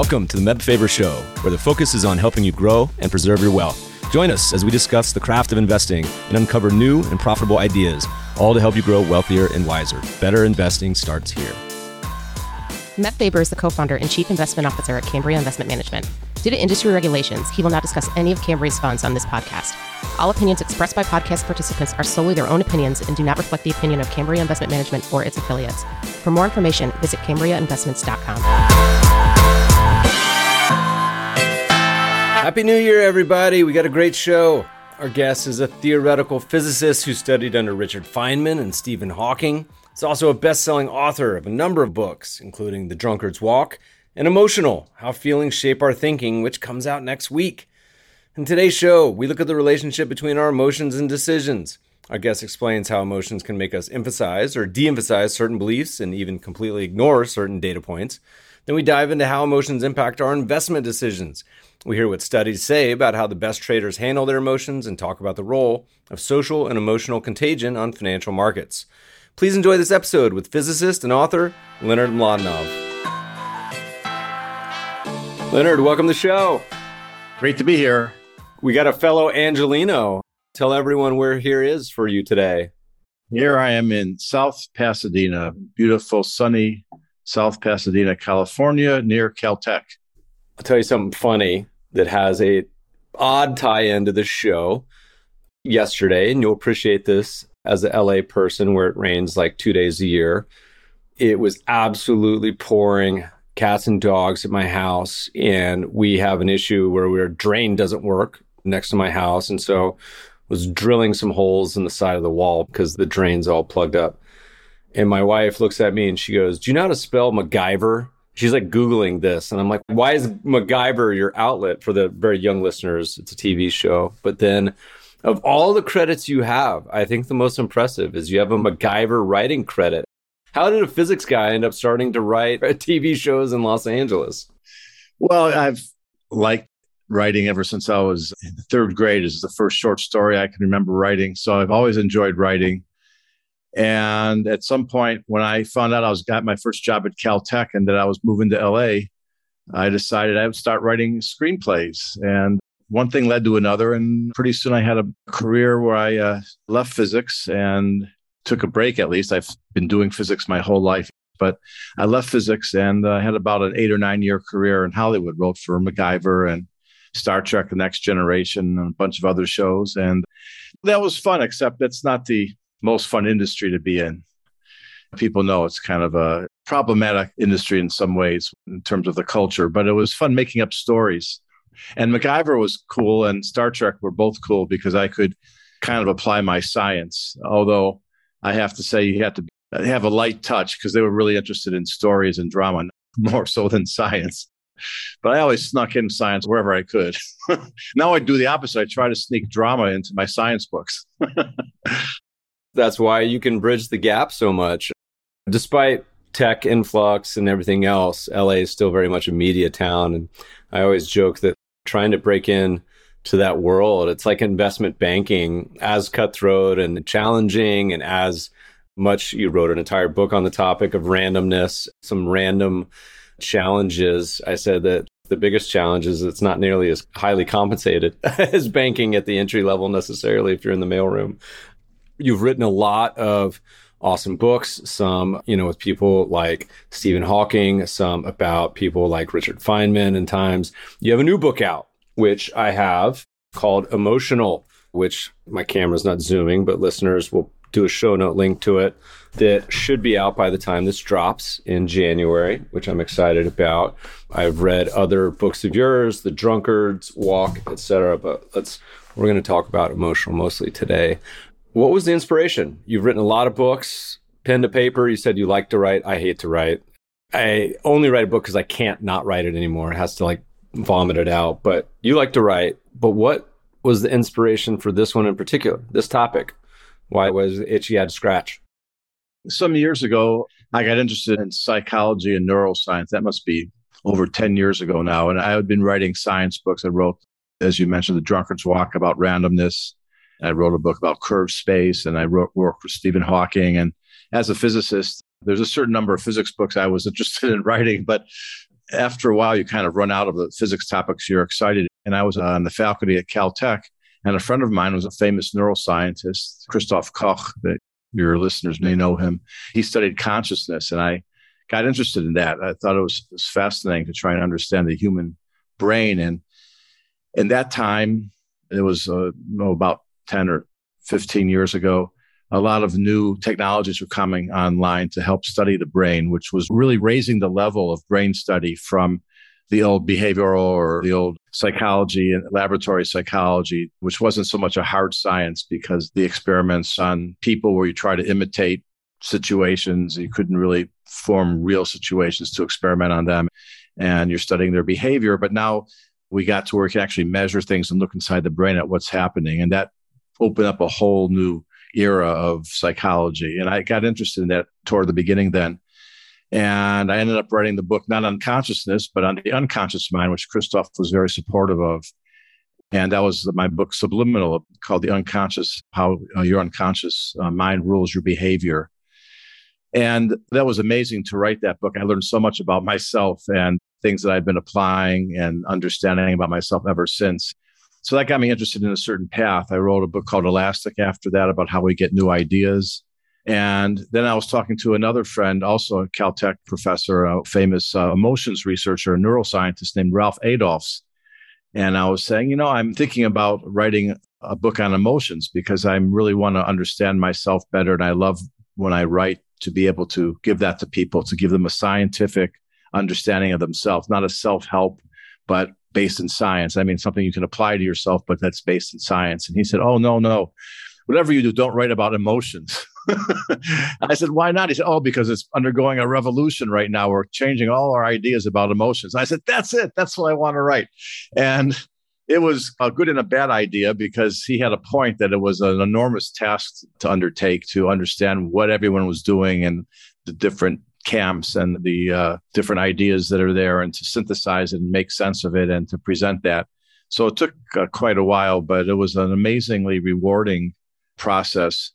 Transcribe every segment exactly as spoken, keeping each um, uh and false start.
Welcome to the Meb Faber Show, where the focus is on helping you grow and preserve your wealth. Join us as we discuss the craft of investing and uncover new and profitable ideas, all to help you grow wealthier and wiser. Better investing starts here. Meb Faber is the co-founder and chief investment officer at Cambria Investment Management. Due to industry regulations, he will not discuss any of Cambria's funds on this podcast. All opinions expressed by podcast participants are solely their own opinions and do not reflect the opinion of Cambria Investment Management or its affiliates. For more information, visit cambria investments dot com. Happy New Year, everybody. We got a great show. Our guest is a theoretical physicist who studied under Richard Feynman and Stephen Hawking. He's also a best-selling author of a number of books, including The Drunkard's Walk and Emotional: How Feelings Shape Our Thinking, which comes out next week. In today's show, we look at the relationship between our emotions and decisions. Our guest explains how emotions can make us emphasize or de-emphasize certain beliefs and even completely ignore certain data points. Then we dive into how emotions impact our investment decisions. We hear what studies say about how the best traders handle their emotions and talk about the role of social and emotional contagion on financial markets. Please enjoy this episode with physicist and author Leonard Mlodinow. Leonard, welcome to the show. Great to be here. We got a fellow Angelino. Tell everyone where here is for you today. Here I am in South Pasadena, beautiful, sunny South Pasadena, California, near Caltech. I'll tell you something funny that has a odd tie-in to the show yesterday, and you'll appreciate this as an L A person where it rains like two days a year. It was absolutely pouring cats and dogs at my house, and we have an issue where our drain doesn't work next to my house, and so was drilling some holes in the side of the wall because the drain's all plugged up. And my wife looks at me and she goes, "Do you know how to spell MacGyver?" She's like Googling this. And I'm like, why is MacGyver your outlet? For the very young listeners, it's a T V show. But then of all the credits you have, I think the most impressive is you have a MacGyver writing credit. How did a physics guy end up starting to write T V shows in Los Angeles? Well, I've liked writing ever since I was in the third grade. This is the first short story I can remember writing. So I've always enjoyed writing. And at some point when I found out I was got my first job at Caltech and that I was moving to L A, I decided I would start writing screenplays. And one thing led to another. And pretty soon I had a career where I uh, left physics and took a break, at least. I've been doing physics my whole life. But I left physics and I uh, had about an eight or nine year career in Hollywood. Wrote for MacGyver and Star Trek: The Next Generation and a bunch of other shows. And that was fun, except that's not the most fun industry to be in. People know it's kind of a problematic industry in some ways in terms of the culture, but it was fun making up stories. And MacGyver was cool and Star Trek were both cool because I could kind of apply my science. Although I have to say you had to have a light touch because they were really interested in stories and drama, more so than science. But I always snuck in science wherever I could. Now I do the opposite. I try to sneak drama into my science books. That's why you can bridge the gap so much. Despite tech influx and everything else, L A is still very much a media town. And I always joke that trying to break in to that world, it's like investment banking, as cutthroat and challenging and as much. You wrote an entire book on the topic of randomness, some random challenges. I said that the biggest challenge is it's not nearly as highly compensated as banking at the entry level necessarily if you're in the mailroom. You've written a lot of awesome books, some, you know, with people like Stephen Hawking, some about people like Richard Feynman and times. You have a new book out, which I have, called Emotional, which my camera's not zooming, but listeners will do a show note link to it that should be out by the time this drops in January, which I'm excited about. I've read other books of yours, The Drunkard's Walk, et cetera, but let's, we're going to talk about Emotional mostly today. What was the inspiration? You've written a lot of books, pen to paper. You said you like to write. I hate to write. I only write a book because I can't not write it anymore. It has to like vomit it out. But you like to write. But what was the inspiration for this one in particular, this topic? Why was it itch you had to scratch? Some years ago, I got interested in psychology and neuroscience. That must be over ten years ago now. And I had been writing science books. I wrote, as you mentioned, The Drunkard's Walk about randomness. I wrote a book about curved space, and I wrote work with Stephen Hawking. And as a physicist, there's a certain number of physics books I was interested in writing, but after a while, you kind of run out of the physics topics you're excited. And I was on the faculty at Caltech, and a friend of mine was a famous neuroscientist, Christoph Koch, that your listeners may know him. He studied consciousness, and I got interested in that. I thought it was, it was fascinating to try and understand the human brain. And in that time, it was uh, oh, about ten or fifteen years ago, a lot of new technologies were coming online to help study the brain, which was really raising the level of brain study from the old behavioral or the old psychology and laboratory psychology, which wasn't so much a hard science because the experiments on people where you try to imitate situations, you couldn't really form real situations to experiment on them, and you're studying their behavior. But now we got to where we can actually measure things and look inside the brain at what's happening. And that opened up a whole new era of psychology. And I got interested in that toward the beginning then. And I ended up writing the book, not on consciousness, but on the unconscious mind, which Christoph was very supportive of. And that was my book, Subliminal, called The Unconscious, How uh, Your Unconscious uh, Mind Rules Your Behavior. And that was amazing to write that book. I learned so much about myself and things that I've been applying and understanding about myself ever since. So that got me interested in a certain path. I wrote a book called Elastic after that about how we get new ideas. And then I was talking to another friend, also a Caltech professor, a famous uh, emotions researcher, a neuroscientist named Ralph Adolphs. And I was saying, you know, I'm thinking about writing a book on emotions because I really want to understand myself better. And I love when I write to be able to give that to people, to give them a scientific understanding of themselves, not a self-help, but based in science. I mean, something you can apply to yourself, but that's based in science. And he said, oh, no, no. Whatever you do, don't write about emotions. I said, why not? He said, oh, because it's undergoing a revolution right now. We're changing all our ideas about emotions. I said, that's it. That's what I want to write. And it was a good and a bad idea because he had a point that it was an enormous task to undertake to understand what everyone was doing and the different camps and the uh, different ideas that are there and to synthesize it and make sense of it and to present that. So it took uh, quite a while, but it was an amazingly rewarding process.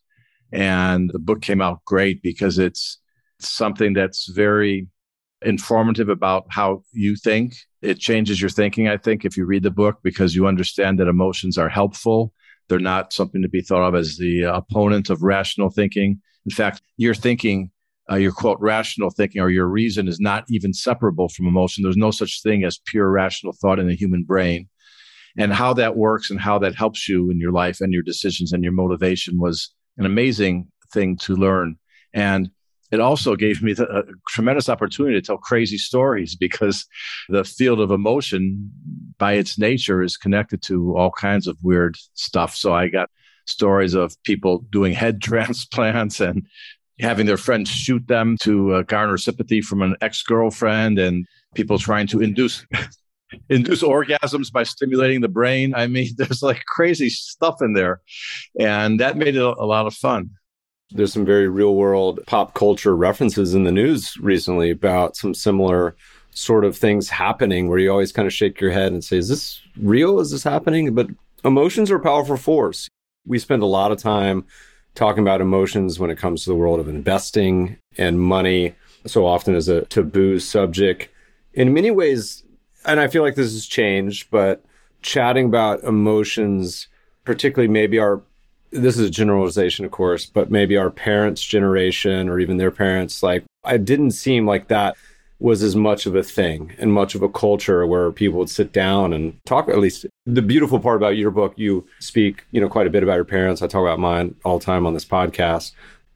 And the book came out great because it's something that's very informative about how you think. It changes your thinking, I think, if you read the book, because you understand that emotions are helpful. They're not something to be thought of as the opponent of rational thinking. In fact, your thinking, uh, your quote, rational thinking or your reason is not even separable from emotion. There's no such thing as pure rational thought in the human brain. And how that works and how that helps you in your life and your decisions and your motivation was an amazing thing to learn. And it also gave me the, a tremendous opportunity to tell crazy stories because the field of emotion by its nature is connected to all kinds of weird stuff. So I got stories of people doing head transplants and having their friends shoot them to uh, garner sympathy from an ex-girlfriend, and people trying to induce induce orgasms by stimulating the brain. I mean, there's like crazy stuff in there. And that made it a lot of fun. There's some very real world pop culture references in the news recently about some similar sort of things happening where you always kind of shake your head and say, is this real? Is this happening? But emotions are a powerful force. We spend a lot of time talking about emotions when it comes to the world of investing and money, so often as a taboo subject. In many ways, and I feel like this has changed, but chatting about emotions, particularly maybe our, this is a generalization, of course, but maybe our parents' generation or even their parents, like, it didn't seem like that was as much of a thing and much of a culture where people would sit down and talk. At least the beautiful part about your book, you speak, you know, quite a bit about your parents. I talk about mine all the time on this podcast.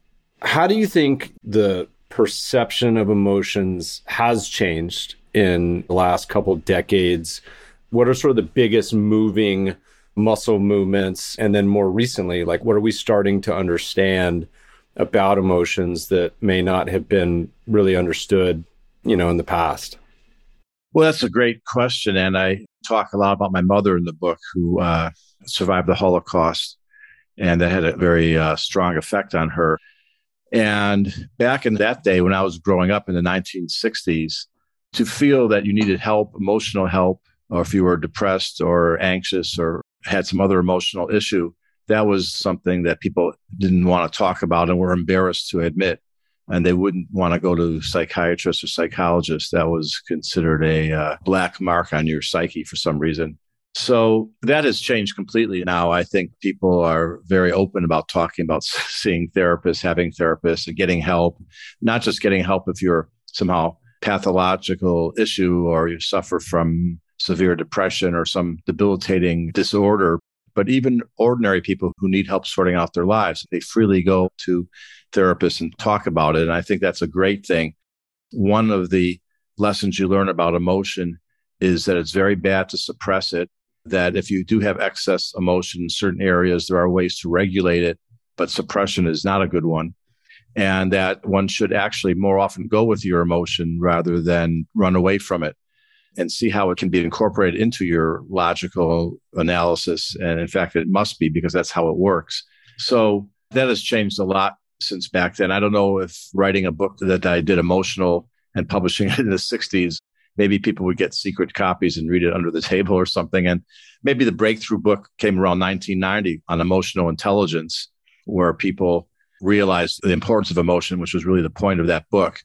How do you think the perception of emotions has changed in the last couple decades? What are sort of the biggest moving muscle movements? And then more recently, like, what are we starting to understand about emotions that may not have been really understood, you know, in the past? Well, that's a great question. And I talk a lot about my mother in the book, who uh, survived the Holocaust. And that had a very uh, strong effect on her. And back in that day, when I was growing up in the nineteen sixties, to feel that you needed help, emotional help, or if you were depressed or anxious or had some other emotional issue, that was something that people didn't want to talk about and were embarrassed to admit. and they wouldn't want to go to psychiatrists or psychologists. That was considered a uh, black mark on your psyche for some reason. So that has changed completely now. I think people are very open about talking about seeing therapists, having therapists, and getting help, not just getting help if you're somehow pathological issue or you suffer from severe depression or some debilitating disorder, but even ordinary people who need help sorting out their lives. They freely go to therapists and talk about it. And I think that's a great thing. One of the lessons you learn about emotion is that it's very bad to suppress it, that if you do have excess emotion in certain areas, there are ways to regulate it, but suppression is not a good one. And that one should actually more often go with your emotion rather than run away from it and see how it can be incorporated into your logical analysis. And in fact, it must be, because that's how it works. So that has changed a lot since back then. I don't know if writing a book that I did emotional and publishing it in the sixties, maybe people would get secret copies and read it under the table or something. And maybe the breakthrough book came around nineteen ninety on emotional intelligence, where people realized the importance of emotion, which was really the point of that book.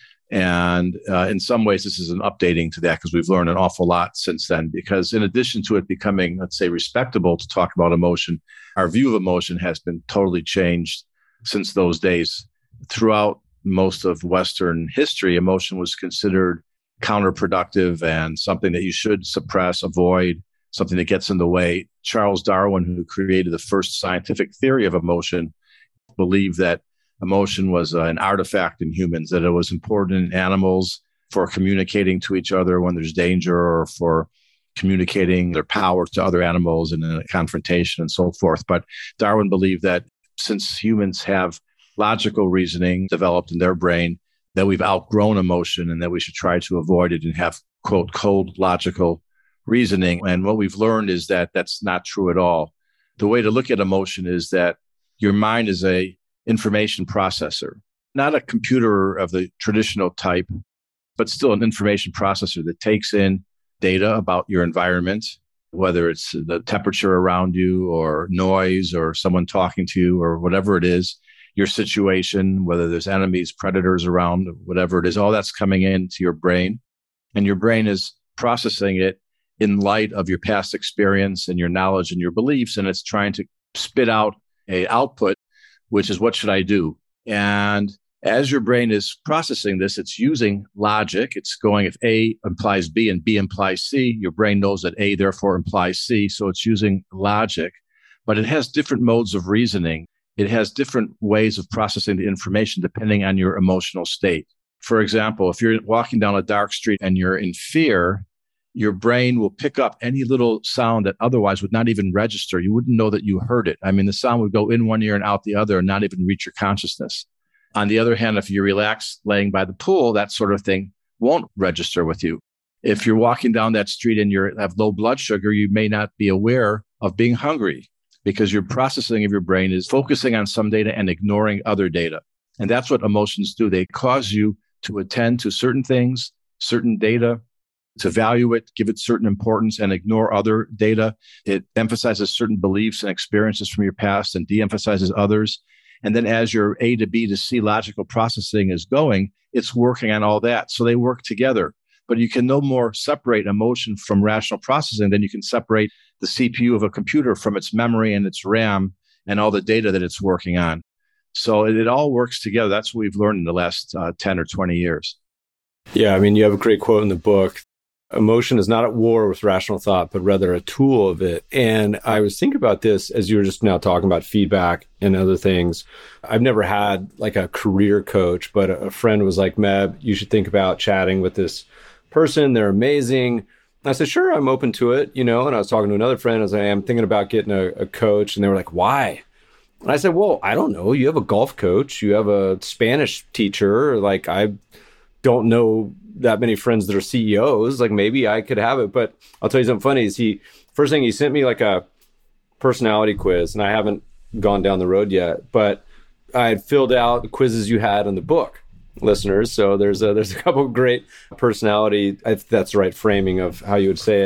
And uh, in some ways, this is an updating to that, because we've learned an awful lot since then. Because in addition to it becoming, let's say, respectable to talk about emotion, our view of emotion has been totally changed since those days. Throughout most of Western history, emotion was considered counterproductive and something that you should suppress, avoid, something that gets in the way. Charles Darwin, who created the first scientific theory of emotion, believed that emotion was uh, an artifact in humans, that it was important in animals for communicating to each other when there's danger, or for communicating their power to other animals in a confrontation and so forth. But Darwin believed that since humans have logical reasoning developed in their brain, that we've outgrown emotion and that we should try to avoid it and have, quote, cold logical reasoning. And what we've learned is that that's not true at all. The way to look at emotion is that your mind is a information processor, not a computer of the traditional type, but still an information processor that takes in data about your environment, whether it's the temperature around you or noise or someone talking to you or whatever it is, your situation, whether there's enemies, predators around, whatever it is, all that's coming into your brain. And your brain is processing it in light of your past experience and your knowledge and your beliefs. And it's trying to spit out a output, which is, what should I do? And as your brain is processing this, it's using logic. It's going, if A implies B and B implies C, your brain knows that A therefore implies C. So it's using logic, but it has different modes of reasoning. It has different ways of processing the information depending on your emotional state. For example, if you're walking down a dark street and you're in fear, your brain will pick up any little sound that otherwise would not even register. You wouldn't know that you heard it. I mean, the sound would go in one ear and out the other and not even reach your consciousness. On the other hand, if you relax laying by the pool, that sort of thing won't register with you. If you're walking down that street and you have low blood sugar, you may not be aware of being hungry, because your processing of your brain is focusing on some data and ignoring other data. And that's what emotions do. They cause you to attend to certain things, certain data, to value it, give it certain importance, and ignore other data. It emphasizes certain beliefs and experiences from your past and de-emphasizes others. And then as your A to B to C logical processing is going, it's working on all that. So they work together. But you can no more separate emotion from rational processing than you can separate the C P U of a computer from its memory and its RAM and all the data that it's working on. So it, it all works together. That's what we've learned in the last uh, ten or twenty years. Yeah, I mean, you have a great quote in the book. Emotion is not at war with rational thought, but rather a tool of it. And I was thinking about this as you were just now talking about feedback and other things. I've never had like a career coach, but a friend was like, Meb, you should think about chatting with this person. They're amazing. I said, sure, I'm open to it, you know, and I was talking to another friend. I was like, I'm thinking about getting a, a coach. And they were like, why? And I said, well, I don't know. You have a golf coach. You have a Spanish teacher. Like, I don't know that many friends that are C E Os. Like, maybe I could have it. But I'll tell you something funny is he, first thing, he sent me like a personality quiz, and I haven't gone down the road yet, but I had filled out the quizzes you had in the book, listeners. So there's a, there's a couple of great personality, if that's the right framing of how you would say it.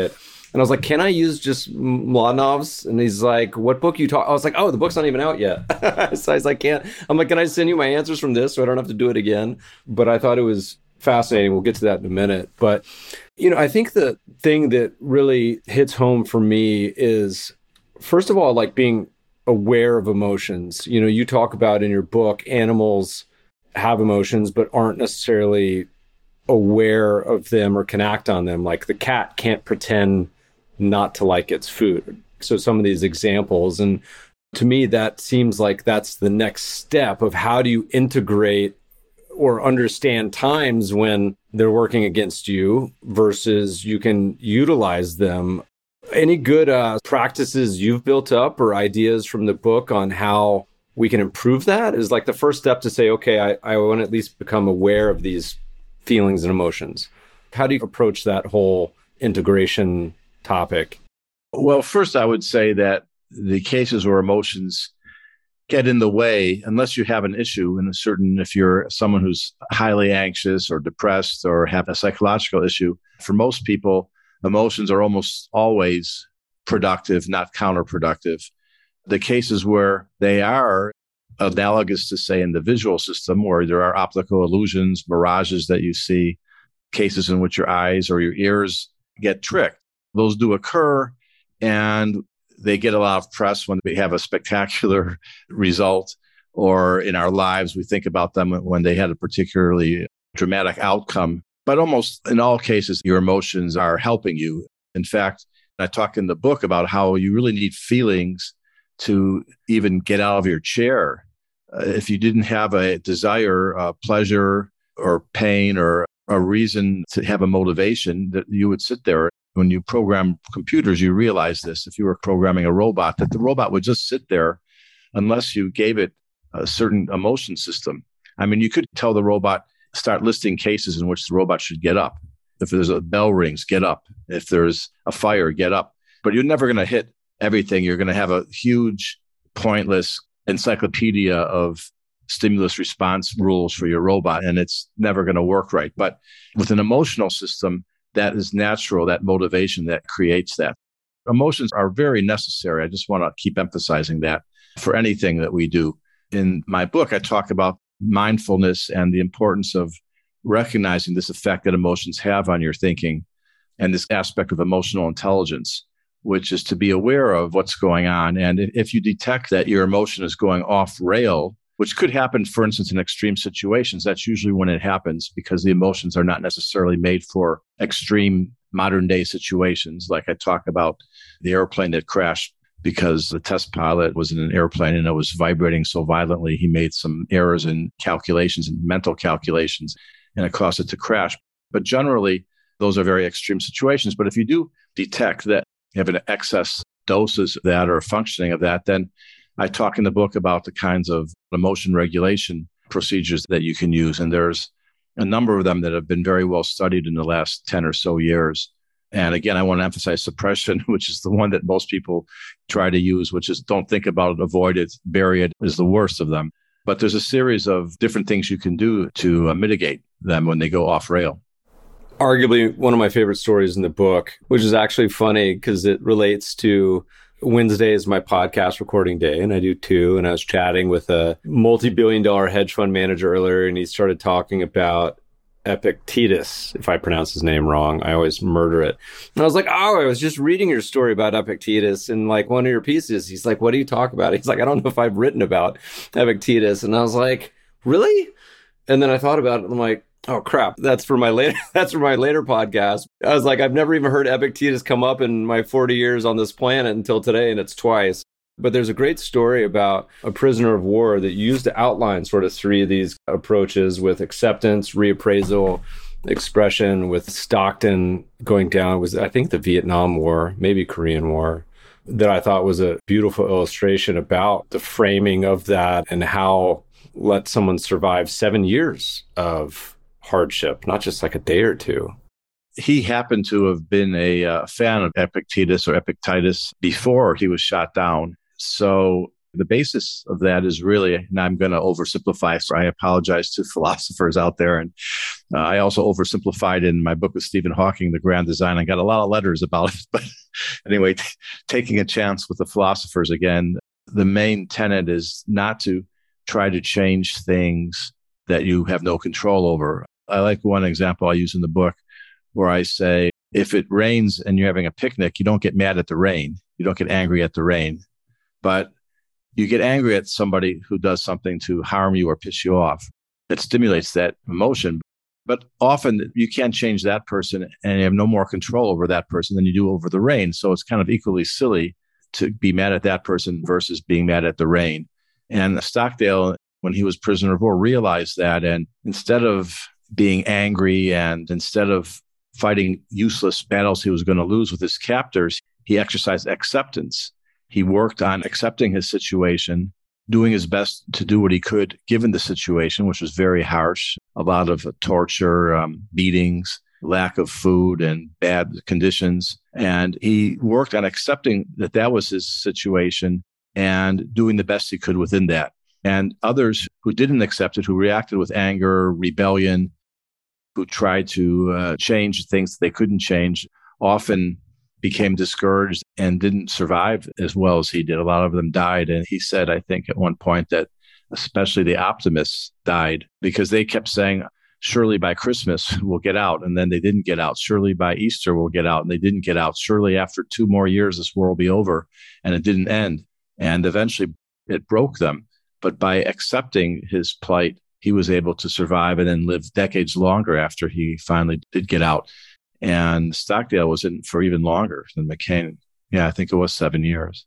And I was like, can I use just Mladenov's? And he's like, what book you talk? I was like, oh, the book's not even out yet. So I was like, can't. I'm like, can I send you my answers from this so I don't have to do it again? But I thought it was fascinating. We'll get to that in a minute. But, you know, I think the thing that really hits home for me is, first of all, like being aware of emotions. You know, you talk about in your book, animals have emotions, but aren't necessarily aware of them or can act on them. Like the cat can't pretend not to like its food. So some of these examples, and to me, that seems like that's the next step of how do you integrate or understand times when they're working against you versus you can utilize them. Any good uh, practices you've built up or ideas from the book on how we can improve that is like the first step to say, okay, I, I want to at least become aware of these feelings and emotions. How do you approach that whole integration topic? Well, first, I would say that the cases where emotions get in the way, unless you have an issue in a certain, if you're someone who's highly anxious or depressed or have a psychological issue, for most people, emotions are almost always productive, not counterproductive. The cases where they are analogous to, say, in the visual system, where there are optical illusions, mirages that you see, cases in which your eyes or your ears get tricked. Those do occur, and they get a lot of press when they have a spectacular result, or in our lives, we think about them when they had a particularly dramatic outcome. But almost in all cases, your emotions are helping you. In fact, I talk in the book about how you really need feelings to even get out of your chair. Uh, if you didn't have a desire, uh, pleasure, or pain, or a reason to have a motivation, that you would sit there. When you program computers, you realize this. If you were programming a robot, that the robot would just sit there unless you gave it a certain emotion system. I mean, you could tell the robot, start listing cases in which the robot should get up. If there's a bell rings, get up. If there's a fire, get up. But you're never going to hit everything. You're going to have a huge, pointless encyclopedia of stimulus response rules for your robot, and it's never going to work right. But with an emotional system, that is natural, that motivation that creates that. Emotions are very necessary. I just want to keep emphasizing that for anything that we do. In my book, I talk about mindfulness and the importance of recognizing this effect that emotions have on your thinking, and this aspect of emotional intelligence, which is to be aware of what's going on. And if you detect that your emotion is going off rail, which could happen, for instance, in extreme situations, that's usually when it happens, because the emotions are not necessarily made for extreme modern day situations. Like I talk about the airplane that crashed because the test pilot was in an airplane and it was vibrating so violently, he made some errors in calculations and mental calculations, and it caused it to crash. But generally, those are very extreme situations. But if you do detect that you have an excess doses of that or functioning of that, then I talk in the book about the kinds of emotion regulation procedures that you can use. And there's a number of them that have been very well studied in the last ten or so years. And again, I want to emphasize suppression, which is the one that most people try to use, which is don't think about it, avoid it, bury it, is the worst of them. But there's a series of different things you can do to uh, mitigate them when they go off rail. Arguably one of my favorite stories in the book, which is actually funny because it relates to Wednesday is my podcast recording day, and I do two. And I was chatting with a multi-billion dollar hedge fund manager earlier, and he started talking about Epictetus. If I pronounce his name wrong, I always murder it. And I was like, oh, I was just reading your story about Epictetus in like one of your pieces. He's like, what do you talk about? He's like, I don't know if I've written about Epictetus. And I was like, really? And then I thought about it. I'm like, oh crap, that's for my later that's for my later podcast. I was like, I've never even heard Epictetus come up in my forty years on this planet until today, and it's twice. But there's a great story about a prisoner of war that used to outline sort of three of these approaches with acceptance, reappraisal, expression, with Stockton going down. It was, I think, the Vietnam War, maybe Korean War, that I thought was a beautiful illustration about the framing of that and how let someone survive seven years of hardship, not just like a day or two. He happened to have been a uh, fan of Epictetus or Epictetus before he was shot down. So The basis of that is really, and I'm going to oversimplify, so I apologize to philosophers out there. And uh, I also oversimplified in my book with Stephen Hawking, The Grand Design. I got a lot of letters about it. But anyway, t- taking a chance with the philosophers again, the main tenet is not to try to change things that you have no control over. I like one example I use in the book where I say, if it rains and you're having a picnic, you don't get mad at the rain. You don't get angry at the rain. But you get angry at somebody who does something to harm you or piss you off. That stimulates that emotion. But often you can't change that person and you have no more control over that person than you do over the rain. So it's kind of equally silly to be mad at that person versus being mad at the rain. And Stockdale, when he was prisoner of war, realized that. And instead of being angry and instead of fighting useless battles he was going to lose with his captors, he exercised acceptance. He worked on accepting his situation, doing his best to do what he could given the situation, which was very harsh, a lot of torture, um, beatings, lack of food and bad conditions. And he worked on accepting that that was his situation and doing the best he could within that. And others who didn't accept it, who reacted with anger, rebellion, who tried to uh, change things that they couldn't change, often became discouraged and didn't survive as well as he did. A lot of them died. And he said, I think at one point that especially the optimists died because they kept saying, surely by Christmas we'll get out. And then they didn't get out. Surely by Easter we'll get out. And they didn't get out. Surely after two more years, this war will be over. And it didn't end. And eventually it broke them. But by accepting his plight, he was able to survive and then live decades longer after he finally did get out. And Stockdale was in for even longer than McCain. Yeah, I think it was seven years.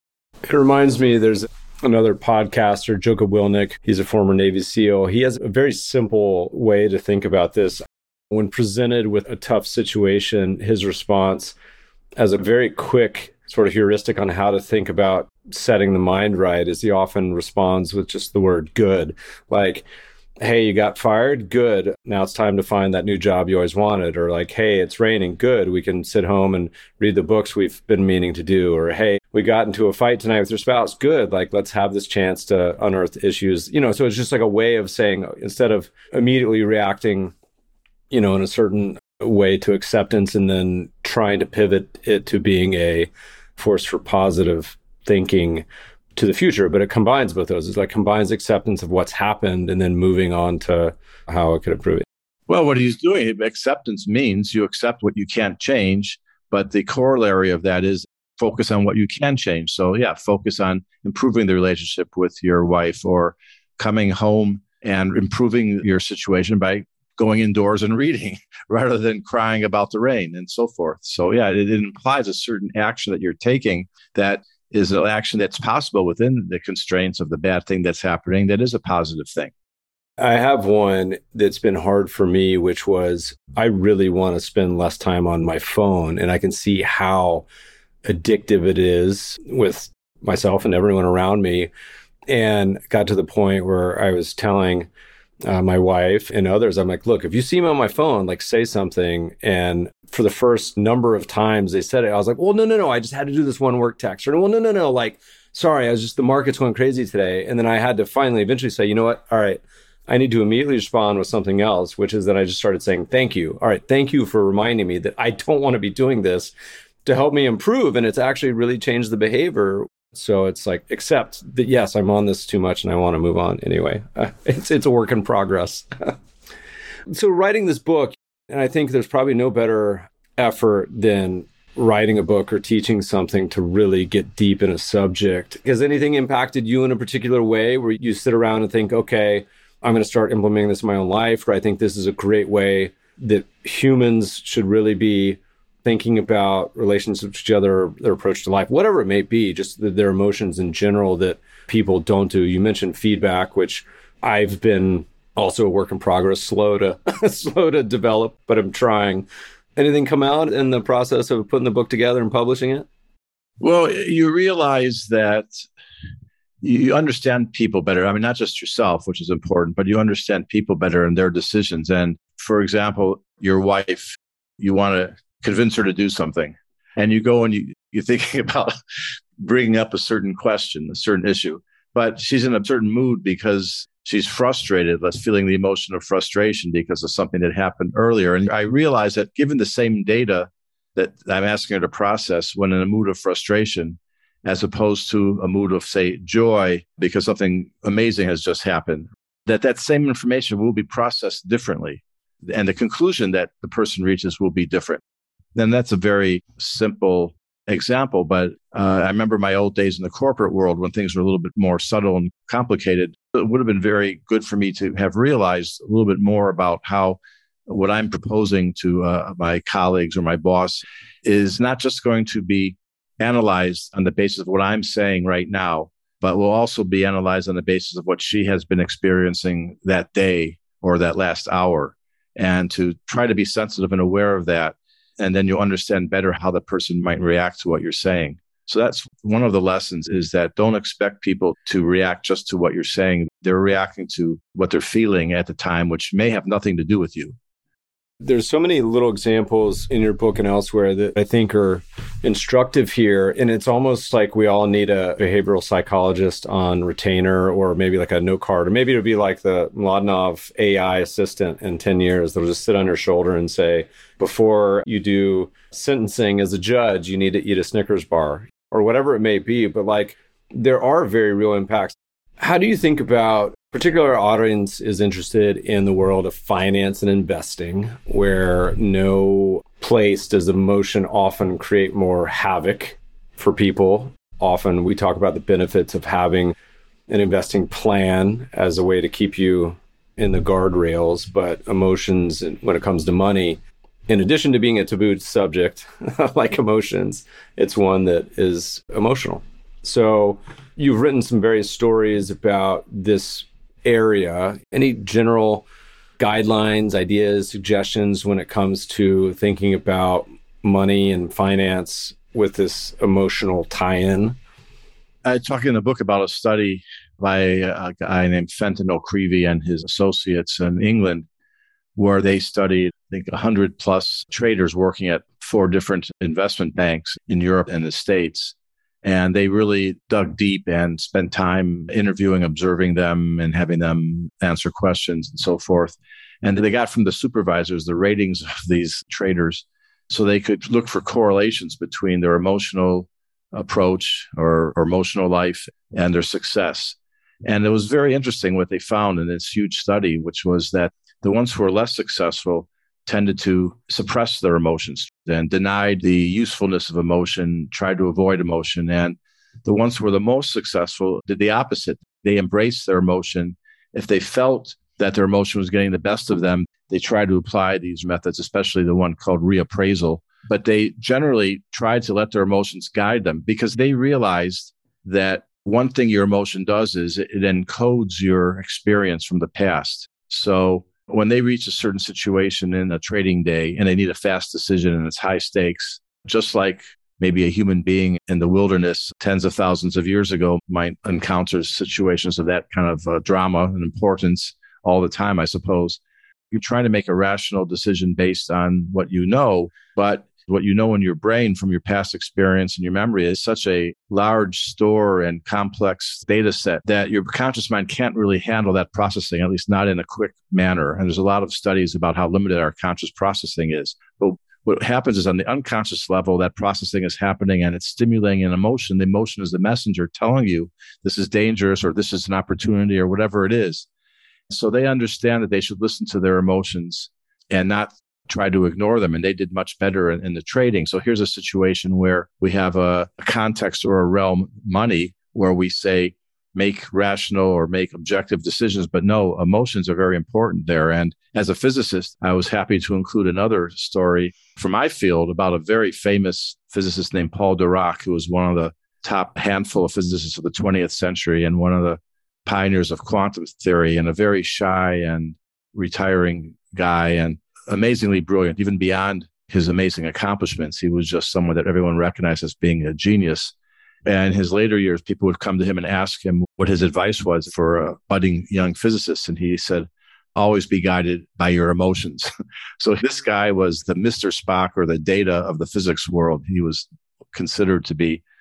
It reminds me, there's another podcaster, Jocko Willink. He's a former Navy SEAL. He has a very simple way to think about this. When presented with a tough situation, his response as a very quick sort of heuristic on how to think about setting the mind right is he often responds with just the word good. Like, hey, you got fired? Good. Now it's time to find that new job you always wanted. Or like, hey, it's raining. Good. We can sit home and read the books we've been meaning to do. Or, hey, we got into a fight tonight with your spouse. Good. Like, let's have this chance to unearth issues. You know, so it's just like a way of saying, instead of immediately reacting, you know, in a certain way to acceptance and then trying to pivot it to being a force for positive thinking to the future, but it combines both those. It's like combines acceptance of what's happened and then moving on to how it could improve it. Well, what he's doing, acceptance means you accept what you can't change, but the corollary of that is focus on what you can change. So yeah, focus on improving the relationship with your wife or coming home and improving your situation by going indoors and reading rather than crying about the rain and so forth. So yeah, it, it implies a certain action that you're taking that is an action that's possible within the constraints of the bad thing that's happening. That is a positive thing. I have one that's been hard for me, which was I really want to spend less time on my phone. And I can see how addictive it is with myself and everyone around me. And got to the point where I was telling Uh, my wife and others, I'm like, look, if you see me on my phone, like say something. And for the first number of times they said it, I was like, well, no, no, no, I just had to do this one work text. Or, well, no, no, no, like, sorry, I was just, the market's going crazy today. And then I had to finally eventually say, you know what? All right, I need to immediately respond with something else, which is that I just started saying, thank you. All right, thank you for reminding me that I don't want to be doing this to help me improve. And it's actually really changed the behavior. So it's like, accept that, yes, I'm on this too much and I want to move on anyway. Uh, it's it's a work in progress. So writing this book, and I think there's probably no better effort than writing a book or teaching something to really get deep in a subject. Has anything impacted you in a particular way where you sit around and think, okay, I'm going to start implementing this in my own life, or I think this is a great way that humans should really be thinking about relationships with each other, their approach to life, whatever it may be, just the, their emotions in general that people don't do. You mentioned feedback, which I've been also a work in progress, slow to slow to develop, but I'm trying. Anything come out in the process of putting the book together and publishing it? Well, you realize that you understand people better. I mean, not just yourself, which is important, but you understand people better and their decisions. And for example, your wife, you want to convince her to do something. And you go and you, you're thinking about bringing up a certain question, a certain issue, but she's in a certain mood because she's frustrated, let's feeling the emotion of frustration because of something that happened earlier. And I realized that given the same data that I'm asking her to process when in a mood of frustration, as opposed to a mood of, say, joy because something amazing has just happened, that that same information will be processed differently. And the conclusion that the person reaches will be different. Then that's a very simple example. But uh, I remember my old days in the corporate world when things were a little bit more subtle and complicated. It would have been very good for me to have realized a little bit more about how what I'm proposing to uh, my colleagues or my boss is not just going to be analyzed on the basis of what I'm saying right now, but will also be analyzed on the basis of what she has been experiencing that day or that last hour, and to try to be sensitive and aware of that. And then you'll understand better how the person might react to what you're saying. So that's one of the lessons, is that don't expect people to react just to what you're saying. They're reacting to what they're feeling at the time, which may have nothing to do with you. There's so many little examples in your book and elsewhere that I think are instructive here. And it's almost like we all need a behavioral psychologist on retainer, or maybe like a note card, or maybe it'll be like the Mladenov A I assistant in ten years that'll just sit on your shoulder and say, before you do sentencing as a judge, you need to eat a Snickers bar, or whatever it may be. But like, there are very real impacts. How do you think about, particularly our audience is interested in the world of finance and investing, where no place does emotion often create more havoc for people. Often we talk about the benefits of having an investing plan as a way to keep you in the guardrails, but emotions, when it comes to money, in addition to being a taboo subject, like emotions, it's one that is emotional. So you've written some various stories about this area. Any general guidelines, ideas, suggestions when it comes to thinking about money and finance with this emotional tie-in? I talk in the book about a study by a guy named Fenton O'Creevy and his associates in England, where they studied, I think, one hundred plus traders working at four different investment banks in Europe and the States. And they really dug deep and spent time interviewing, observing them, and having them answer questions and so forth. And they got from the supervisors the ratings of these traders, so they could look for correlations between their emotional approach or, or emotional life and their success. And it was very interesting what they found in this huge study, which was that the ones who were less successful tended to suppress their emotions and denied the usefulness of emotion, tried to avoid emotion. And the ones who were the most successful did the opposite. They embraced their emotion. If they felt that their emotion was getting the best of them, they tried to apply these methods, especially the one called reappraisal. But they generally tried to let their emotions guide them, because they realized that one thing your emotion does is it encodes your experience from the past. So when they reach a certain situation in a trading day and they need a fast decision and it's high stakes, just like maybe a human being in the wilderness tens of thousands of years ago might encounter situations of that kind of uh, drama and importance all the time, I suppose. You're trying to make a rational decision based on what you know, but what you know in your brain from your past experience and your memory is such a large store and complex data set that your conscious mind can't really handle that processing, at least not in a quick manner. And there's a lot of studies about how limited our conscious processing is. But what happens is on the unconscious level, that processing is happening and it's stimulating an emotion. The emotion is the messenger telling you this is dangerous or this is an opportunity or whatever it is. So they understand that they should listen to their emotions and not try to ignore them. And they did much better in, in the trading. So here's a situation where we have a, a context or a realm, money, where we say, make rational or make objective decisions. But no, emotions are very important there. And as a physicist, I was happy to include another story from my field about a very famous physicist named Paul Dirac, who was one of the top handful of physicists of the twentieth century and one of the pioneers of quantum theory, and a very shy and retiring guy, and amazingly brilliant, even beyond his amazing accomplishments. He was just someone that everyone recognized as being a genius. And in his later years, people would come to him and ask him what his advice was for a budding young physicist. And he said, always be guided by your emotions. So this guy was the Mister Spock, or the Data of the physics world. He was considered to be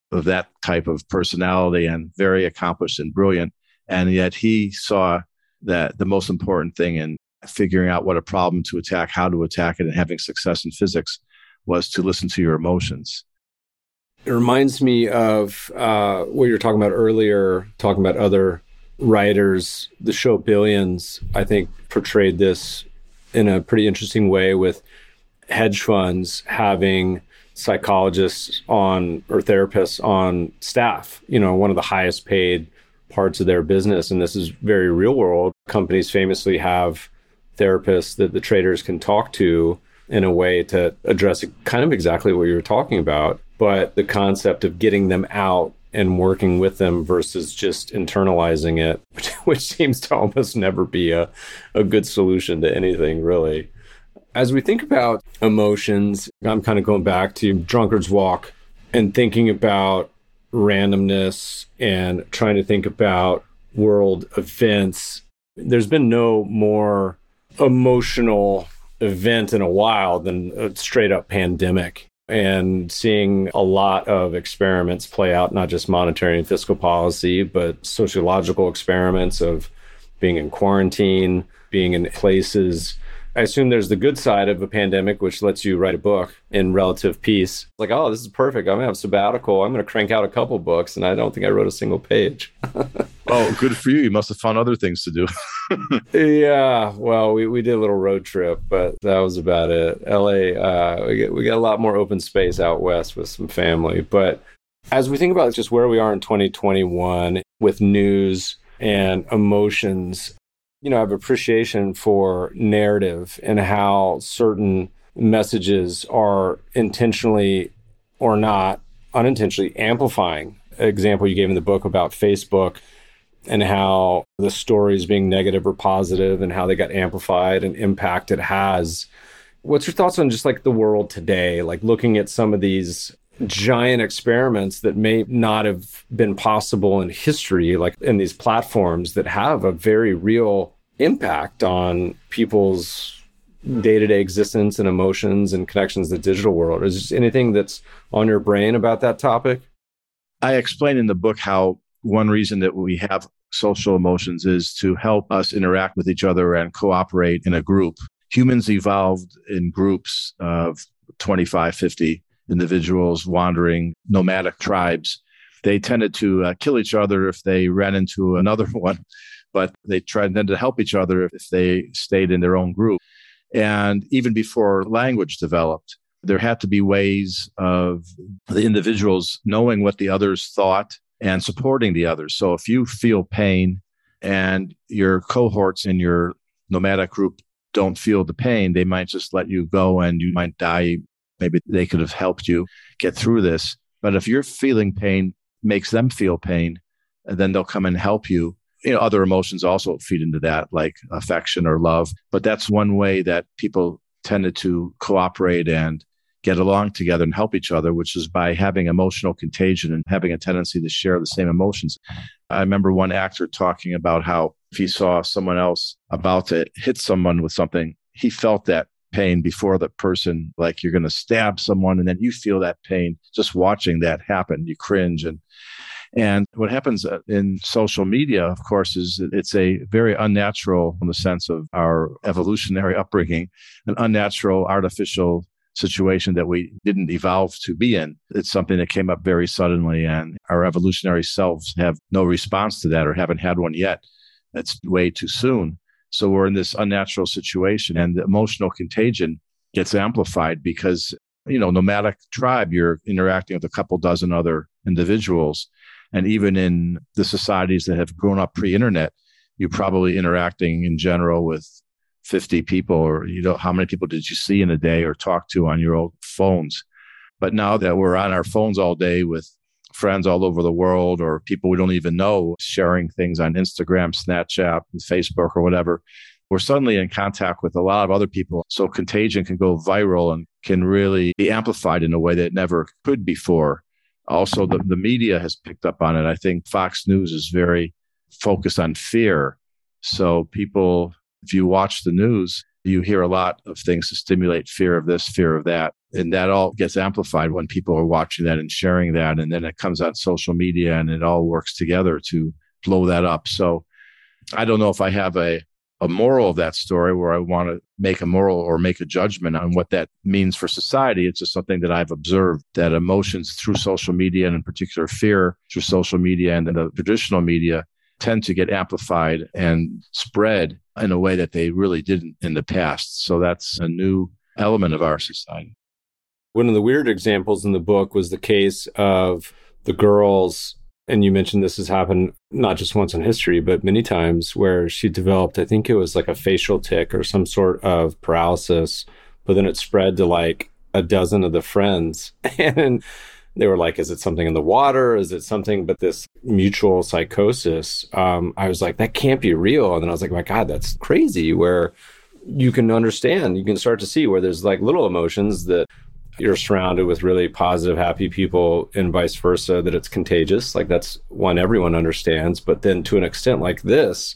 of that type of personality and very accomplished and brilliant. And yet he saw that the most important thing in figuring out what a problem to attack, how to attack it, and having success in physics was to listen to your emotions. It reminds me of uh, what you were talking about earlier, talking about other writers. The show Billions, I think, portrayed this in a pretty interesting way with hedge funds having psychologists on or therapists on staff, you know, one of the highest paid parts of their business. And this is very real world. Companies famously have therapists that the traders can talk to in a way to address kind of exactly what you were talking about. But the concept of getting them out and working with them versus just internalizing it, which, which seems to almost never be a, a good solution to anything, really. As we think about emotions, I'm kind of going back to Drunkard's Walk and thinking about randomness and trying to think about world events. There's been no more emotional event in a while than a straight up pandemic, and seeing a lot of experiments play out, not just monetary and fiscal policy, but sociological experiments of being in quarantine, being in places. I assume there's the good side of a pandemic, which lets you write a book in relative peace. Like, oh, this is perfect. I'm going to have a sabbatical. I'm going to crank out a couple books. And I don't think I wrote a single page. Oh, good for you. You must have found other things to do. Yeah. Well, we, we did a little road trip, but that was about it. L A, uh, we get, we got a lot more open space out west with some family. But as we think about just where we are in twenty twenty-one with news and emotions, you know, I have appreciation for narrative and how certain messages are intentionally or not, unintentionally amplifying. Example you gave in the book about Facebook and how the stories being negative or positive and how they got amplified and impact it has. What's your thoughts on just like the world today, like looking at some of these giant experiments that may not have been possible in history, like in these platforms that have a very real impact on people's day-to-day existence and emotions and connections to the digital world? Is there anything that's on your brain about that topic? I explain in the book how one reason that we have social emotions is to help us interact with each other and cooperate in a group. Humans evolved in groups of twenty-five, fifty individuals wandering nomadic tribes. They tended to uh, kill each other if they ran into another one, but they tried then to help each other if they stayed in their own group. And even before language developed, there had to be ways of the individuals knowing what the others thought and supporting the others. So if you feel pain and your cohorts in your nomadic group don't feel the pain, they might just let you go and you might die. Maybe they could have helped you get through this. But if you're feeling pain makes them feel pain, and then they'll come and help you. You know, other emotions also feed into that, like affection or love. But that's one way that people tended to cooperate and get along together and help each other, which is by having emotional contagion and having a tendency to share the same emotions. I remember one actor talking about how if he saw someone else about to hit someone with something, he felt that pain before the person, like you're going to stab someone, and then you feel that pain just watching that happen. You cringe. And And what happens in social media, of course, is it's a very unnatural, in the sense of our evolutionary upbringing, an unnatural, artificial situation that we didn't evolve to be in. It's something that came up very suddenly, and our evolutionary selves have no response to that or haven't had one yet. That's way too soon. So we're in this unnatural situation, and the emotional contagion gets amplified because, you know, nomadic tribe, you're interacting with a couple dozen other individuals. And even in the societies that have grown up pre-internet, you're probably interacting in general with fifty people, or, you know, how many people did you see in a day or talk to on your old phones? But now that we're on our phones all day with friends all over the world, or people we don't even know, sharing things on Instagram, Snapchat, Facebook, or whatever, we're suddenly in contact with a lot of other people. So contagion can go viral and can really be amplified in a way that it never could before. Also, the, the media has picked up on it. I think Fox News is very focused on fear. So people, if you watch the news, You hear a lot of things to stimulate fear of this, fear of that. And that all gets amplified when people are watching that and sharing that. And then it comes on social media and it all works together to blow that up. So I don't know if I have a, a moral of that story where I want to make a moral or make a judgment on what that means for society. It's just something that I've observed, that emotions through social media, and in particular fear through social media and the traditional media, tend to get amplified and spread in a way that they really didn't in the past. So that's a new element of our society. One of the weird examples in the book was the case of the girls, and you mentioned this has happened not just once in history, but many times, where she developed, I think it was like a facial tic or some sort of paralysis, but then it spread to like a dozen of the friends. And they were like, is it something in the water? Is it something, but this mutual psychosis? Um, I was like, that can't be real. And then I was like, my God, that's crazy, where you can understand, you can start to see where there's like little emotions that you're surrounded with really positive, happy people and vice versa, that it's contagious. Like that's one everyone understands. But then to an extent like this,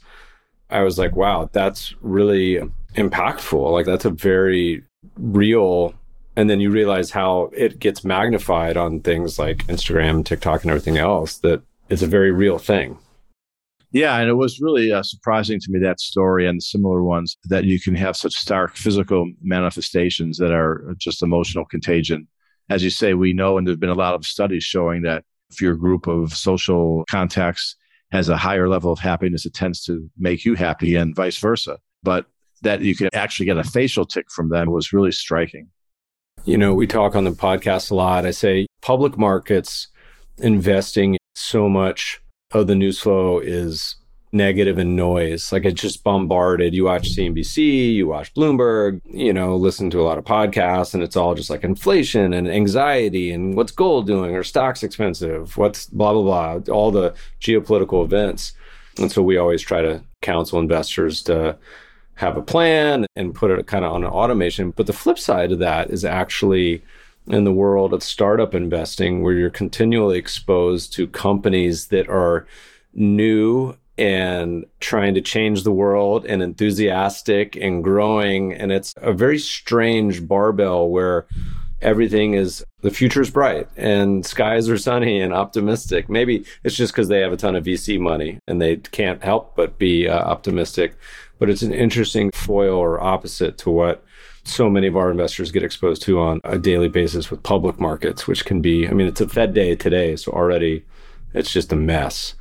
I was like, wow, that's really impactful. Like that's a very real. And then you realize how it gets magnified on things like Instagram, TikTok, and everything else, that it's a very real thing. Yeah, and it was really uh, surprising to me, that story and similar ones, that you can have such stark physical manifestations that are just emotional contagion. As you say, we know, and there have been a lot of studies showing that if your group of social contacts has a higher level of happiness, it tends to make you happy and vice versa. But that you can actually get a facial tic from them was really striking. You know, we talk on the podcast a lot. I say public markets investing so much of the news flow is negative and noise. Like it's just bombarded. You watch C N B C, you watch Bloomberg, you know, listen to a lot of podcasts, and it's all just like inflation and anxiety and what's gold doing, or stocks expensive, what's blah, blah, blah, all the geopolitical events. And so we always try to counsel investors to have a plan and put it kind of on an automation. But the flip side of that is actually in the world of startup investing, where you're continually exposed to companies that are new and trying to change the world and enthusiastic and growing. And it's a very strange barbell where everything is, the future's bright and skies are sunny and optimistic. Maybe it's just because they have a ton of V C money and they can't help but be uh, optimistic. But it's an interesting foil or opposite to what so many of our investors get exposed to on a daily basis with public markets, which can be, I mean, it's a Fed day today, so already it's just a mess.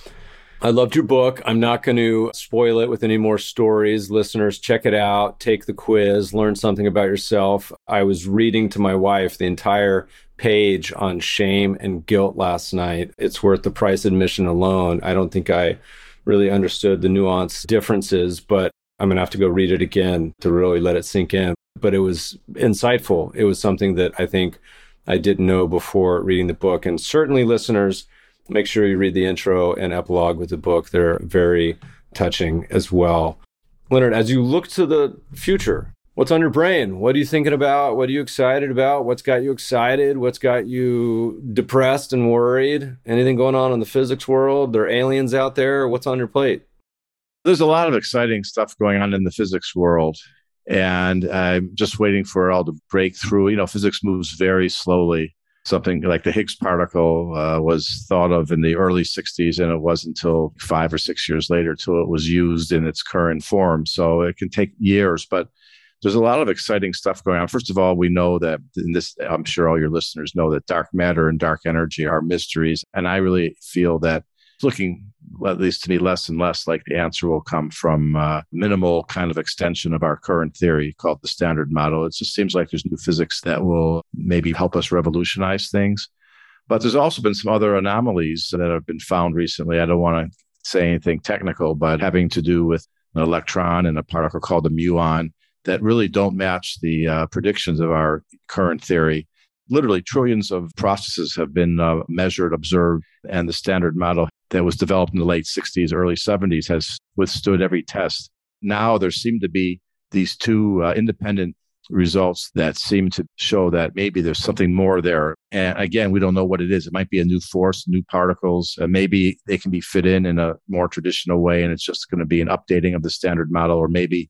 I loved your book. I'm not going to spoil it with any more stories. Listeners, check it out, take the quiz, learn something about yourself. I was reading to my wife the entire page on shame and guilt last night. It's worth the price admission alone. I don't think I really understood the nuanced differences, but I'm going to have to go read it again to really let it sink in. But it was insightful. It was something that I think I didn't know before reading the book. And certainly, listeners, make sure you read the intro and epilogue with the book. They're very touching as well. Leonard, as you look to the future, what's on your brain? What are you thinking about? What are you excited about? What's got you excited? What's got you depressed and worried? Anything going on in the physics world? There are aliens out there. What's on your plate? There's a lot of exciting stuff going on in the physics world, and I'm just waiting for it all to break through. You know, physics moves very slowly. Something like the Higgs particle uh, was thought of in the early sixties, and it wasn't until five or six years later till it was used in its current form. So it can take years, but there's a lot of exciting stuff going on. First of all, we know that in this, I'm sure all your listeners know that dark matter and dark energy are mysteries. And I really feel that it's looking, at least to me, less and less like the answer will come from uh, minimal kind of extension of our current theory called the Standard Model. It just seems like there's new physics that will maybe help us revolutionize things. But there's also been some other anomalies that have been found recently. I don't want to say anything technical, but having to do with an electron and a particle called a muon that really don't match the uh, predictions of our current theory. Literally trillions of processes have been uh, measured, observed, and the Standard Model that was developed in the late sixties, early seventies has withstood every test. Now there seem to be these two uh, independent results that seem to show that maybe there's something more there. And again, we don't know what it is. It might be a new force, new particles. Uh, maybe they can be fit in in a more traditional way, and it's just going to be an updating of the Standard Model, or maybe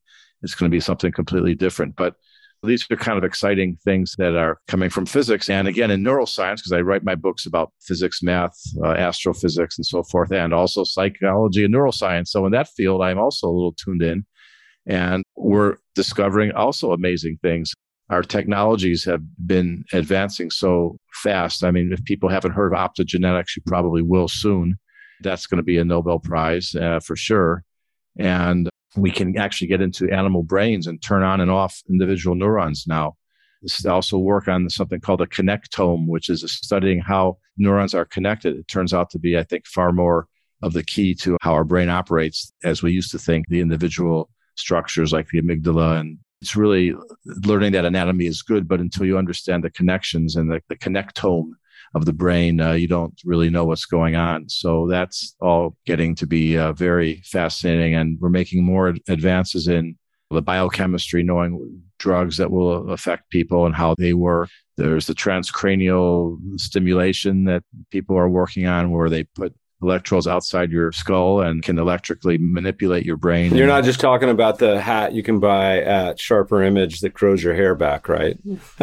it's going to be something completely different. But these are kind of exciting things that are coming from physics. And again, in neuroscience, because I write my books about physics, math, uh, astrophysics, and so forth, and also psychology and neuroscience. So in that field, I'm also a little tuned in. And we're discovering also amazing things. Our technologies have been advancing so fast. I mean, if people haven't heard of optogenetics, you probably will soon. That's going to be a Nobel Prize uh, for sure. And we can actually get into animal brains and turn on and off individual neurons now. This is also work on something called a connectome, which is studying how neurons are connected. It turns out to be, I think, far more of the key to how our brain operates as we used to think the individual structures like the amygdala. And it's really learning that anatomy is good, but until you understand the connections and the, the connectome of the brain, uh, you don't really know what's going on. So that's all getting to be uh, very fascinating. And we're making more advances in the biochemistry, knowing drugs that will affect people and how they work. There's the transcranial stimulation that people are working on, where they put electrodes outside your skull and can electrically manipulate your brain. You're not just talking about the hat you can buy at Sharper Image that grows your hair back, right?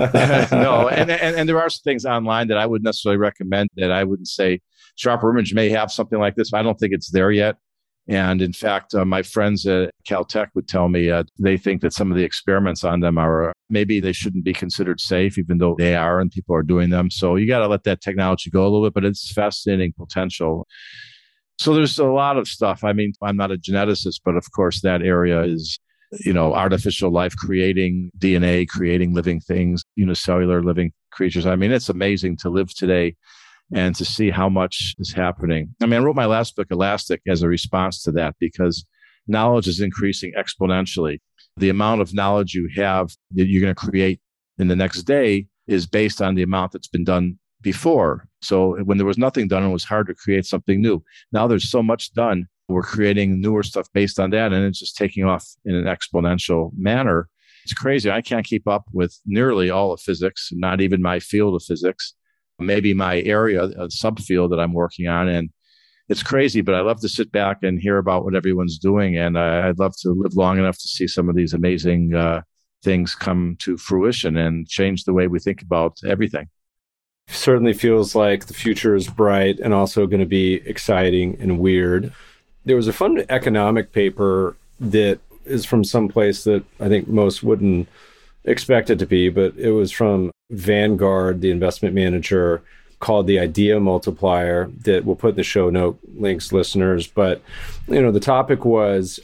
No, and, and and there are things online that I wouldn't necessarily recommend, that I wouldn't say Sharper Image may have something like this. I don't think it's there yet. And in fact, uh, my friends at Caltech would tell me uh, they think that some of the experiments on them are, maybe they shouldn't be considered safe, even though they are and people are doing them. So you got to let that technology go a little bit, but it's fascinating potential. So there's a lot of stuff. I mean, I'm not a geneticist, but of course that area is, you know, artificial life, creating D N A, creating living things, unicellular living creatures. I mean, it's amazing to live today and to see how much is happening. I mean, I wrote my last book, Elastic, as a response to that, because knowledge is increasing exponentially. The amount of knowledge you have that you're going to create in the next day is based on the amount that's been done before. So when there was nothing done, it was hard to create something new. Now there's so much done. We're creating newer stuff based on that, and it's just taking off in an exponential manner. It's crazy. I can't keep up with nearly all of physics, not even my field of physics. Maybe my area, a subfield that I'm working on. And it's crazy, but I love to sit back and hear about what everyone's doing. And uh, I'd love to live long enough to see some of these amazing uh, things come to fruition and change the way we think about everything. Certainly feels like the future is bright and also going to be exciting and weird. There was a fun economic paper that is from some place that I think most wouldn't expect it to be, but it was from Vanguard, the investment manager, called the Idea Multiplier, that we'll put in the show note links, listeners. But, you know, the topic was,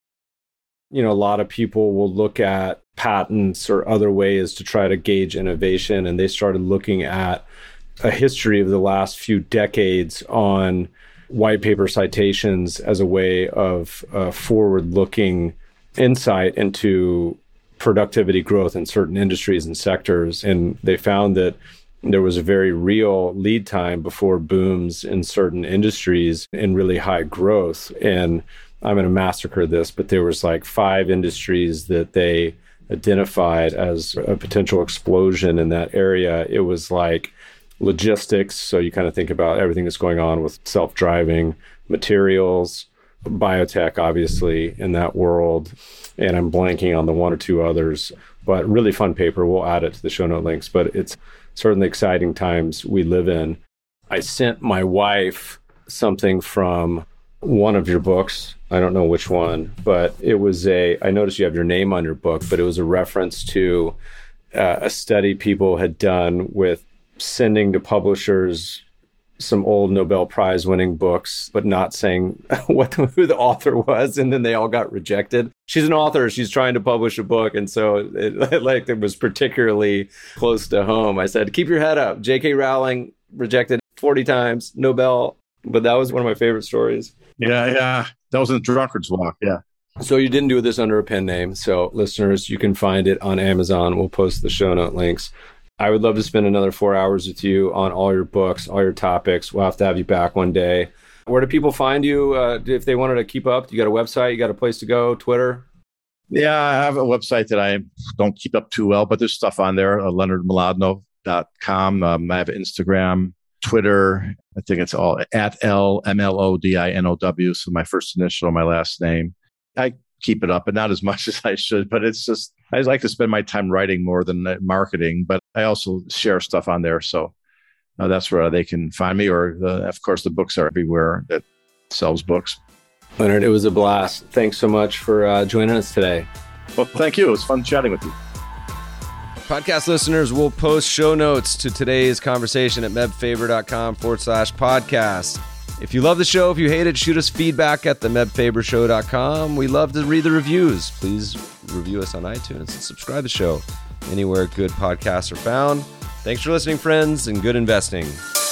you know, a lot of people will look at patents or other ways to try to gauge innovation. And they started looking at a history of the last few decades on white paper citations as a way of uh, forward-looking insight into productivity growth in certain industries and sectors. And they found that there was a very real lead time before booms in certain industries and really high growth. And I'm going to massacre this, but there was like five industries that they identified as a potential explosion in that area. It was like logistics. So you kind of think about everything that's going on with self-driving, materials, biotech, obviously, in that world. And I'm blanking on the one or two others, but really fun paper. We'll add it to the show note links, but it's certainly exciting times we live in. I sent my wife something from one of your books. I don't know which one, but it was a, I noticed you have your name on your book, but it was a reference to uh, a study people had done with sending to publishers some old Nobel Prize winning books, but not saying what the, who the author was. And then they all got rejected. She's an author. She's trying to publish a book. And so it, like it was particularly close to home. I said, keep your head up. J K Rowling rejected forty times, Nobel. But that was one of my favorite stories. Yeah, yeah. That was in the Drunkard's Walk. Yeah. So you didn't do this under a pen name. So listeners, you can find it on Amazon. We'll post the show note links. I would love to spend another four hours with you on all your books, all your topics. We'll have to have you back one day. Where do people find you uh, if they wanted to keep up? You got a website? You got a place to go? Twitter? Yeah, I have a website that I don't keep up too well, but there's stuff on there, uh, leonard mlodino dot com. Um, I have Instagram, Twitter. I think it's all at L M L O D I N O W. So my first initial, my last name. I keep it up, and not as much as I should, but it's just, I like to spend my time writing more than marketing, but I also share stuff on there. So uh, that's where they can find me, or the, of course, the books are everywhere that sells books. Leonard, it was a blast. Thanks so much for uh, joining us today. Well, thank you. It was fun chatting with you. Podcast listeners will post show notes to today's conversation at mebfaber.com forward slash podcast. If you love the show, if you hate it, shoot us feedback at the meb faber show dot com. We love to read the reviews. Please review us on iTunes and subscribe to the show anywhere good podcasts are found. Thanks for listening, friends, and good investing.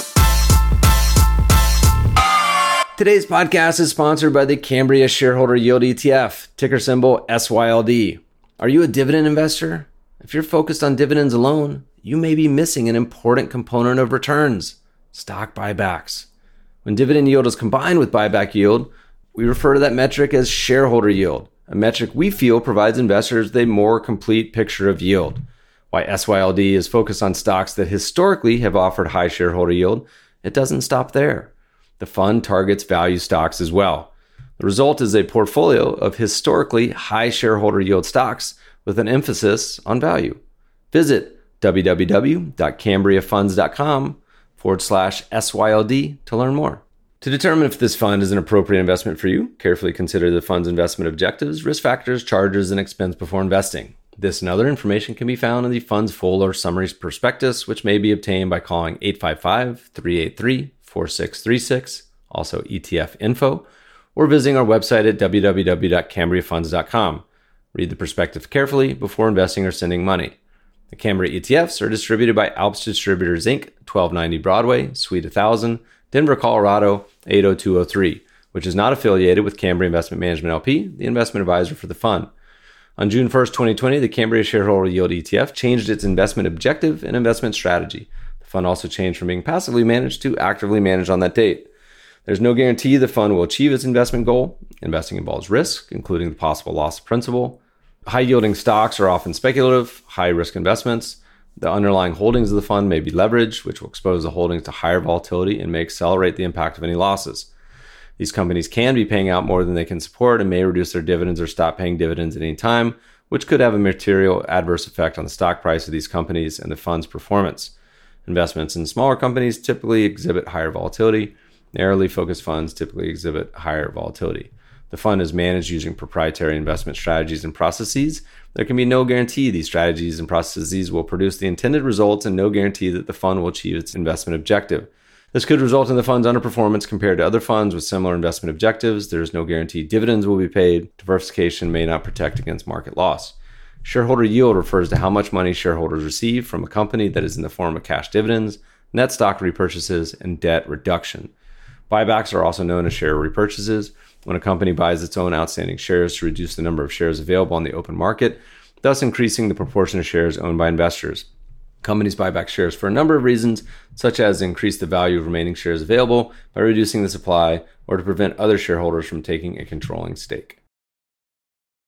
Today's podcast is sponsored by the Cambria Shareholder Yield E T F, ticker symbol S Y L D. Are you a dividend investor? If you're focused on dividends alone, you may be missing an important component of returns: stock buybacks. When dividend yield is combined with buyback yield, we refer to that metric as shareholder yield, a metric we feel provides investors with a more complete picture of yield. Why S Y L D is focused on stocks that historically have offered high shareholder yield, it doesn't stop there. The fund targets value stocks as well. The result is a portfolio of historically high shareholder yield stocks with an emphasis on value. Visit www.cambriafunds.com forward slash SYLD to learn more. To determine if this fund is an appropriate investment for you, carefully consider the fund's investment objectives, risk factors, charges, and expense before investing. This and other information can be found in the fund's full or summary prospectus, which may be obtained by calling eight five five, three eight three, four six three six, also E T F info, or visiting our website at w w w dot cambria funds dot com. Read the prospectus carefully before investing or sending money. The Cambria E T Fs are distributed by Alps Distributors, Incorporated, twelve ninety Broadway, Suite one thousand, Denver, Colorado, eight oh two oh three, which is not affiliated with Cambria Investment Management L P, the investment advisor for the fund. On June first, twenty twenty, the Cambria Shareholder Yield E T F changed its investment objective and investment strategy. The fund also changed from being passively managed to actively managed on that date. There's no guarantee the fund will achieve its investment goal. Investing involves risk, including the possible loss of principal. High-yielding stocks are often speculative, high-risk investments. The underlying holdings of the fund may be leveraged, which will expose the holdings to higher volatility and may accelerate the impact of any losses. These companies can be paying out more than they can support and may reduce their dividends or stop paying dividends at any time, which could have a material adverse effect on the stock price of these companies and the fund's performance. Investments in smaller companies typically exhibit higher volatility. Narrowly focused funds typically exhibit higher volatility. The fund is managed using proprietary investment strategies and processes. There can be no guarantee these strategies and processes will produce the intended results and no guarantee that the fund will achieve its investment objective. This could result in the fund's underperformance compared to other funds with similar investment objectives. There is no guarantee dividends will be paid. Diversification may not protect against market loss. Shareholder yield refers to how much money shareholders receive from a company that is in the form of cash dividends, net stock repurchases, and debt reduction. Buybacks are also known as share repurchases. When a company buys its own outstanding shares to reduce the number of shares available on the open market, thus increasing the proportion of shares owned by investors. Companies buy back shares for a number of reasons, such as increase the value of remaining shares available by reducing the supply or to prevent other shareholders from taking a controlling stake.